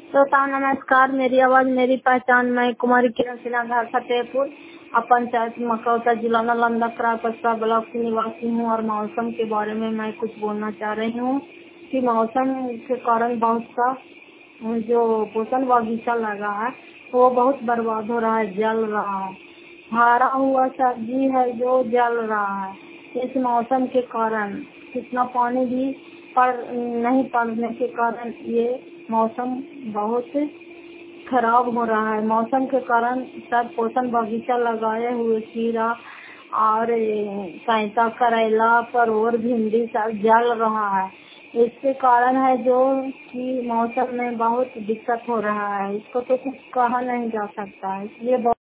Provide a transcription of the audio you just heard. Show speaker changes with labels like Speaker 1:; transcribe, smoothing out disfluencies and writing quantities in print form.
Speaker 1: श्रोता नमस्कार। मेरी आवाज मेरी पहचान। मैं कुमारी किरण सिन्हा घर फतेहपुर पंचायत मकौता जिला नालंदा क्राकस्ता ब्लॉक की निवासी हूँ और मौसम के बारे में मैं कुछ बोलना चाह रही हूँ कि मौसम के कारण बहुत सा जो पोषण बगीचा लगा है वो बहुत बर्बाद हो रहा है, जल रहा है। हरा हुआ सब्जी है जो जल रहा है इस मौसम के कारण। कितना पानी भी नहीं पड़ने के कारण ये मौसम बहुत खराब हो रहा है। मौसम के कारण सब पोषण बगीचा लगाए हुए खीरा और सैंता करेला परवल भिंडी सब जल रहा है। इसके कारण है जो कि मौसम में बहुत दिक्कत हो रहा है। इसको तो कुछ कहा नहीं जा सकता है, इसलिए